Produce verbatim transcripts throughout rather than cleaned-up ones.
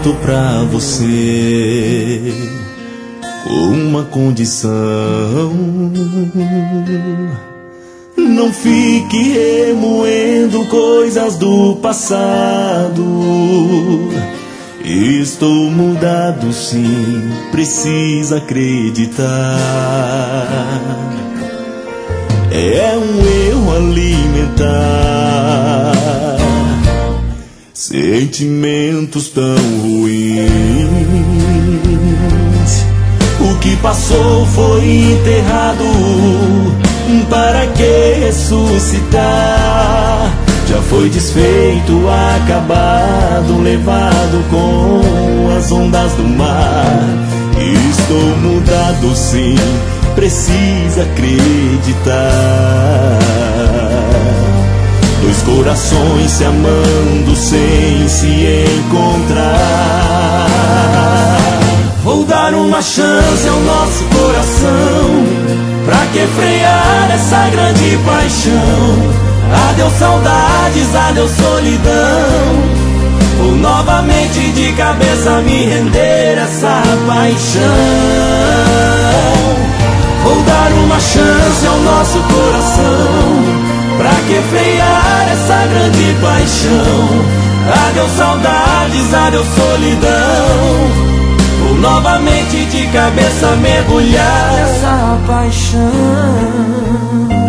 volto pra você com uma condição: não fique remoendo coisas do passado. Estou mudado, sim, precisa acreditar. É um erro alimentar sentimentos tão ruins. O que passou foi enterrado, para que ressuscitar? Já foi desfeito, acabado, levado com as ondas do mar. Estou mudado, sim, precisa acreditar. Dois corações se amando sem se encontrar. Vou dar uma chance ao nosso coração, pra que frear essa grande paixão? Adeus saudades, adeus solidão. Vou novamente de cabeça me render a essa paixão. Vou dar uma chance ao nosso coração, pra que frear essa grande paixão? Adeus saudades, adeus solidão. Vou novamente de cabeça mergulhar nessa paixão.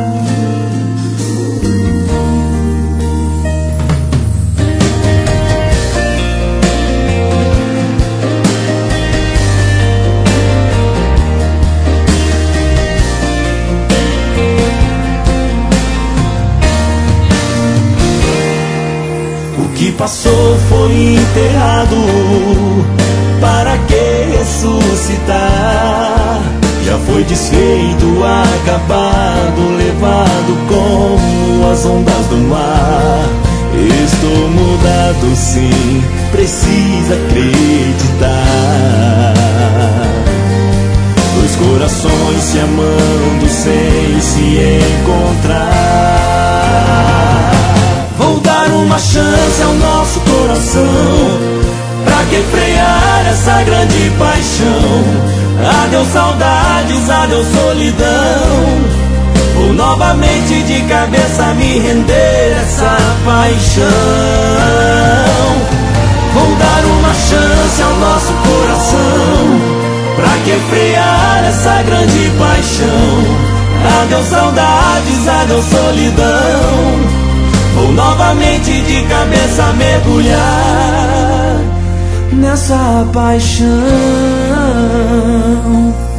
O que passou foi enterrado, para que ressuscitar? Já foi desfeito, acabado, levado como as ondas do mar. Estou mudado, sim, precisa acreditar. Dois corações se amando sem se encontrar. Vou dar uma chance ao nosso coração, pra que frear essa grande paixão? Adeus saudades, adeus solidão. Vou novamente de cabeça me render a essa paixão. Vou dar uma chance ao nosso coração, pra que frear essa grande paixão? Adeus saudades, adeus solidão. Vou novamente de cabeça mergulhar nessa paixão.